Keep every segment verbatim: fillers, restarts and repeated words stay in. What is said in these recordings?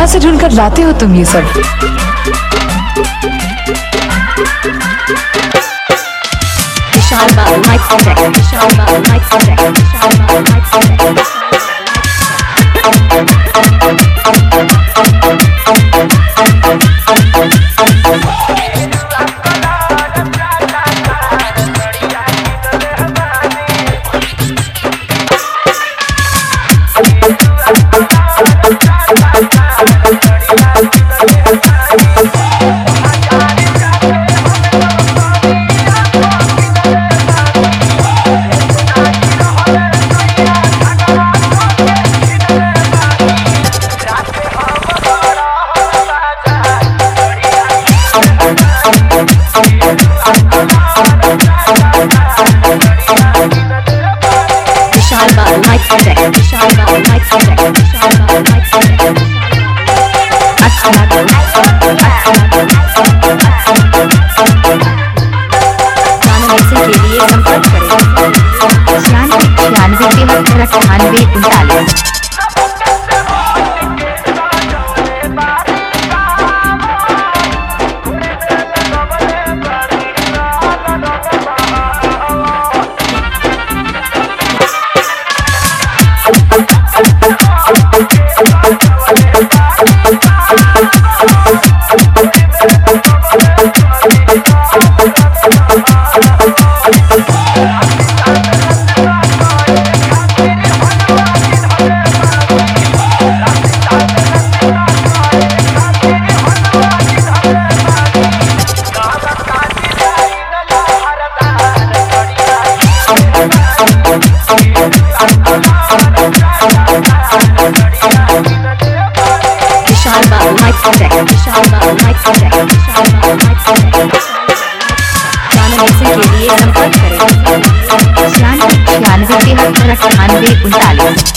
से ढूंढकर लाते हो तुम ये सब? विशाल बाबू माइक चेक, विशाल बाबू माइक चेक, विशाल बाबू माइक चेक। विशाल बाबू माइक चेक, विशाल बाबू माइक चेक, विशाल बाबू माइक चेक। अच्छा लगा, अच्छा लगा। गाना ऐसे के लिए संपर्क करें छियानवे छियानवे तिहत्तर अट्ठानवे उनतालीस। विशाल बाबू माइक चेक, विशाल बाबू माइक चेक, विशाल बाबू माइक चेक। गाना ऐसे के लिए संपर्क करें छियानवे छियानवे तिहत्तर अट्ठानवे उनतालीस।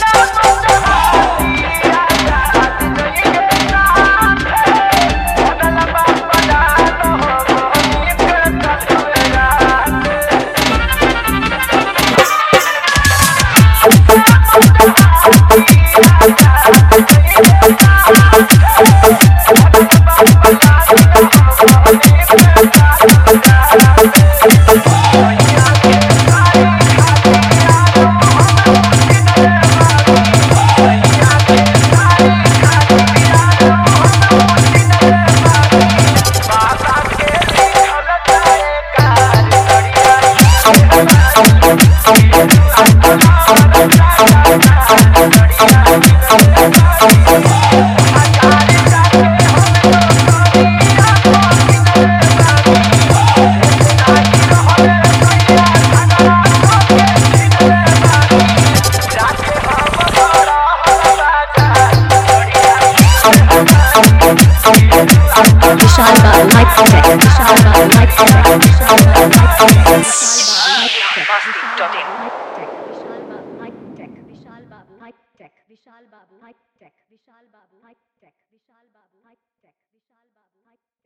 विशाल बाबू माइक चेक, विशाल बाबू माइक चेक, विशाल बाबू माइक चेक, विशाल बाबू माइक चेक, विशाल बाबू माइक चेक, विशाल बाबू माइक चेक, विशाल बाबू माइक चेक, विशाल बाबू माइक चेक, विशाल बाबू माइक चेक।